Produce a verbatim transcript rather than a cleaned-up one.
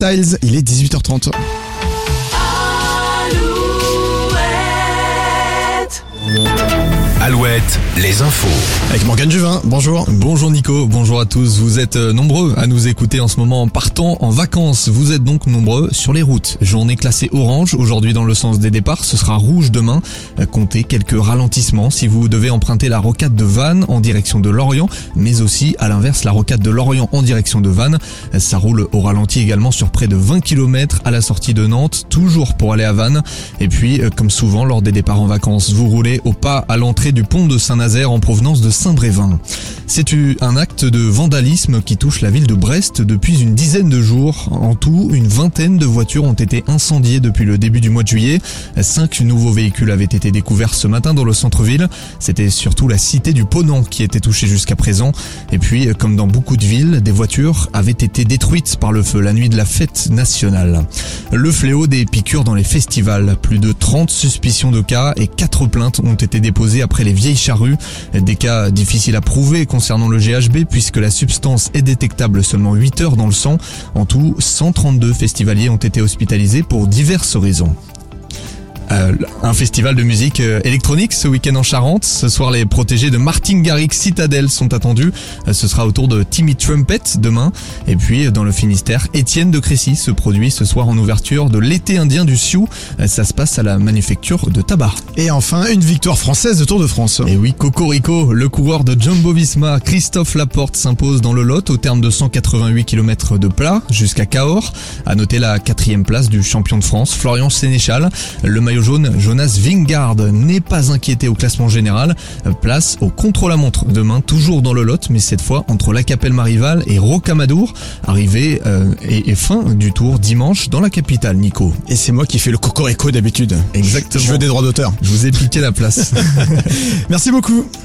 Styles, il est dix-huit heures trente. Alouette, les infos. Avec Morgane Juvin, bonjour. Bonjour Nico, bonjour à tous. Vous êtes nombreux à nous écouter en ce moment en partant en vacances. Vous êtes donc nombreux sur les routes. Journée classée orange aujourd'hui dans le sens des départs. Ce sera rouge demain. Comptez quelques ralentissements si vous devez emprunter la rocade de Vannes en direction de Lorient, mais aussi à l'inverse la rocade de Lorient en direction de Vannes. Ça roule au ralenti également sur près de vingt kilomètres à la sortie de Nantes, toujours pour aller à Vannes. Et puis, comme souvent lors des départs en vacances, vous roulez au pas à l'entrée du pont de Saint-Nazaire en provenance de Saint-Brévin. C'est un acte de vandalisme qui touche la ville de Brest depuis une dizaine de jours. En tout, une vingtaine de voitures ont été incendiées depuis le début du mois de juillet. Cinq nouveaux véhicules avaient été découverts ce matin dans le centre-ville. C'était surtout la cité du Ponant qui était touchée jusqu'à présent. Et puis, comme dans beaucoup de villes, des voitures avaient été détruites par le feu la nuit de la fête nationale. Le fléau des piqûres dans les festivals. Plus de trente suspicions de cas et quatre plaintes ont été déposées après les vieilles charrues. Des cas difficiles à prouver concernant le G H B puisque la substance est détectable seulement huit heures dans le sang. En tout, cent trente-deux festivaliers ont été hospitalisés pour diverses raisons. Euh, un festival de musique euh, électronique ce week-end en Charente. Ce soir, les protégés de Martin Garrix Citadel sont attendus. Euh, ce sera au tour de Timmy Trumpet demain. Et puis, dans le Finistère, Étienne de Crécy se produit ce soir en ouverture de l'été indien du Sioux. Euh, ça se passe à la manufacture de tabac. Et enfin, une victoire française de Tour de France. Et oui, Cocorico, le coureur de Jumbo-Visma, Christophe Laporte, s'impose dans le Lot au terme de cent quatre-vingt-huit kilomètres de plat jusqu'à Cahors. À noter la quatrième place du champion de France, Florian Sénéchal. Le maillot jaune, Jonas Vingegaard, n'est pas inquiété au classement général. Place au contre-la-montre demain, toujours dans le Lot, mais cette fois entre la Capelle-Marival et Rocamadour. Arrivée euh, et, et fin du tour dimanche dans la capitale, Nico. Et c'est moi qui fais le cocorico d'habitude. Exactement. Je veux des droits d'auteur. Je vous ai piqué la place. Merci beaucoup.